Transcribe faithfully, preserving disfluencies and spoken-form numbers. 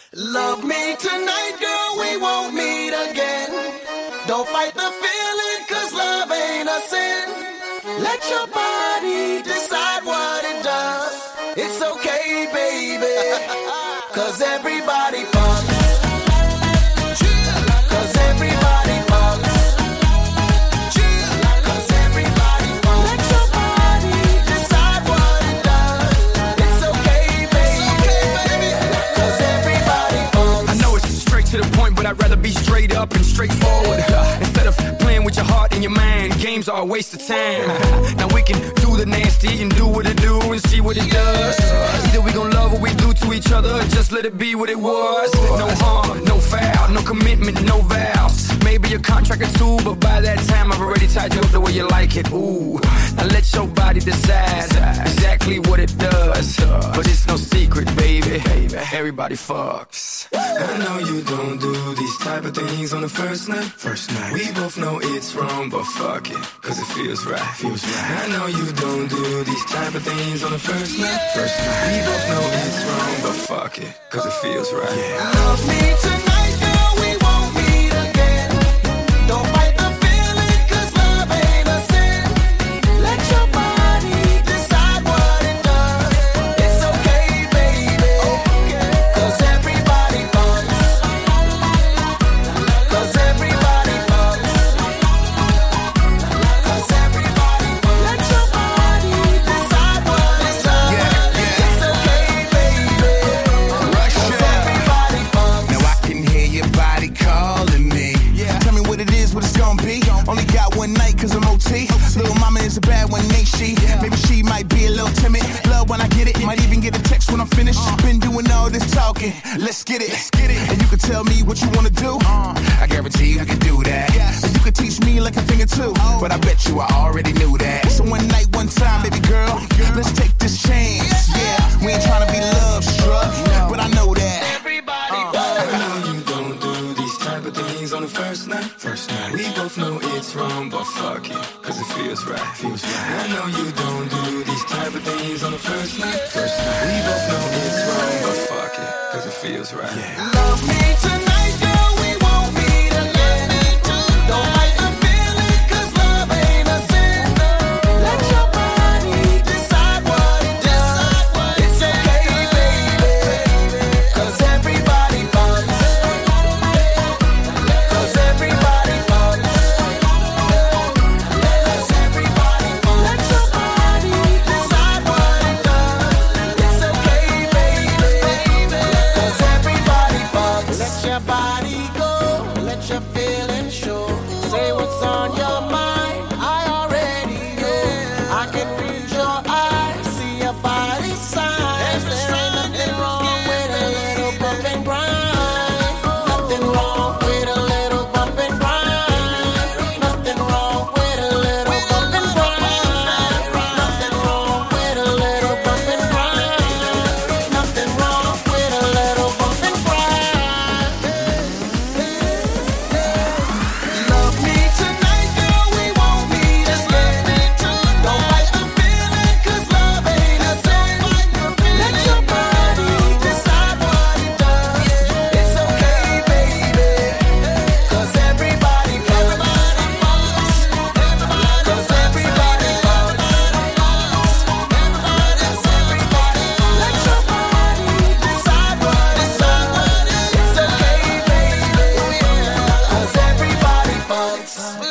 Love me tonight, girl, we won't meet again. Don't fight the feeling, cause love ain't a sin. Let your body decide what it does. It's okay, baby, cause everybody fucks. Cause everybody fucks. Cause everybody fucks. Let your body decide what it does. It's okay, baby, cause everybody fucks. I know it's straight to the point, but I'd rather be straight up and straightforward. Instead of playing with your heart and your mind, games are a waste of time. Now we can do the nasty and do what it do and see what it does. Either we gon' love what we do to each other, or just let it be what it was. No harm, no foul, no commitment, no vows. Maybe a contract or two, but by that time I've already tied you up the way you like it. Ooh, now let your body decide exactly what it does. But it's no secret, baby, everybody fucks. I know you don't do these type of things on the first night. First night. We both know it's wrong, but fuck it, cause it feels right. Feels right. I know you don't do these type of things on the first night. First night. We both know it's wrong, but fuck it, cause it feels right. Yeah. Love me tonight, girl, we won't meet again. Don't fight the feeling, cause love ain't a sin. Let your body decide what it does. It's okay, baby, cause everybody fucks. Cause everybody fucks. Cause everybody fucks. Let your body decide what it does. It's okay, baby, cause everybody fucks. Now I can hear your body calling me. Tell me what it is, what it's gonna be. Only got one night cause I'm O T. Little mama is a bad one, ain't she? Maybe she might be a little timid. Love when I get it, might even get a text when I'm finished. Been doing all this talking, let's get it. And you can tell me what you wanna do. I guarantee you I can do that. And you can teach me like a thing or two. But I bet you I already knew that. So one night, one time, baby girl, let's take this chance. Yeah, we ain't trying to be love struck, but I know that Everybody I fucks. know you don't do these type of things on the first night. First night. We both know it's wrong, but fuck it, cause it feels right. Feels right. I know you don't do these type of things on the first night. First night. We both know it's wrong, but fuck it, cause it feels right. Yeah. Love me tonight, girl, we won't meet again. Don't fight the feeling, cause love ain't a sin. Let your body decide what it does. It's okay, baby, cause everybody fucks. Cause everybody fucks. Cause everybody fucks. Let your body decide what it does. It's okay, baby, cause everybody fucks. Let your body go, let your feelings show. Say what's on your mind, I already know. I can read your eyes, see your body signs. There ain't nothing wrong with a little bump and grind. Nothing wrong with a little bump and grind. Nothing wrong with a little bump and grind. Nothing wrong with a little bump and grind. Nothing wrong with a little bump and grind. Love me tonight, girl, we won't meet again. Don't fight the feeling, cause love ain't a sin. Let your body decide what it does. It's okay, baby, cause everybody fucks. Cause everybody fucks. Let your body decide what it does. It's okay, baby, cause everybody fucks.